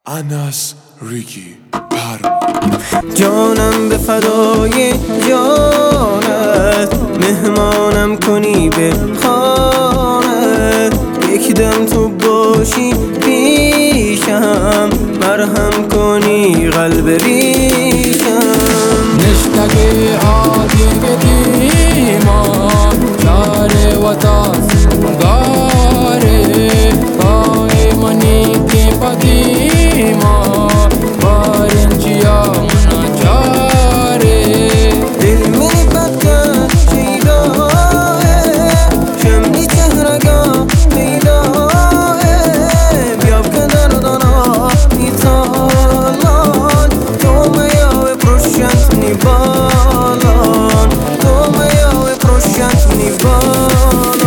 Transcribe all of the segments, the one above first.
انس ریگی جانم به فدای جانت، مهمانم کنی به خانت. یک دم تو باشی پیشم، مرهم کنی قلب ریشم. نشتگی آدیگ دیما چاره و تاسگاره پای منی کی پدیما بارنجیا مناچاره دل منی پکن شیداه، شمنی چهرگاه میداه. بیاب که دردانا میتالان، تو میاوی پروشنت نیبالان، تو میاوی پروشنت نیبالان.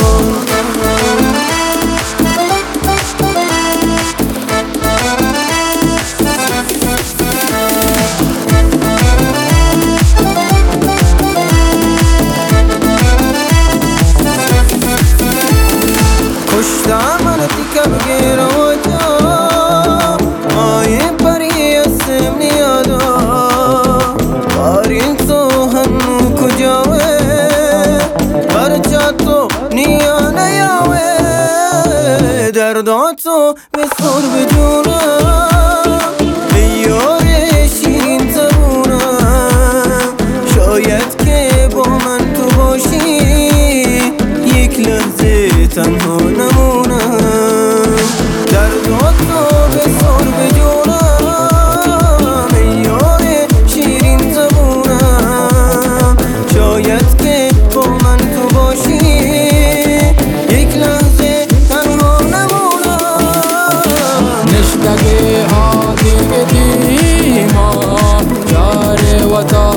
من تیکه بگیر و جا آیه پری اسم نیادا. بارین تو هنو کجاوه، برچه تو نیا نیاوه. دردا تو بسر بجونم، ایار شیرین زبونم. شاید که با من تو باشی، یک لحظه تنها نمونم. دردا تو بسر بجونم، ایار شیرین زبونم. شاید که با من تو باشی، یک لحظه تنها نمونم. نشتگی آدیگ دیما چاره و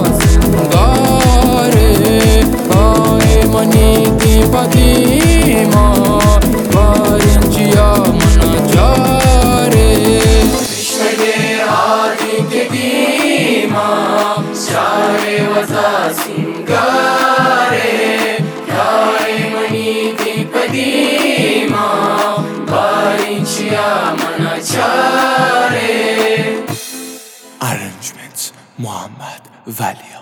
تاسگاره پای منی کی پدیما بارنجیا مناچاره. نشتگی آدیگ دیما چاره و تاسگاره پای منی کی پدیما بارنجیا مناچاره. Arrangement محمد ولی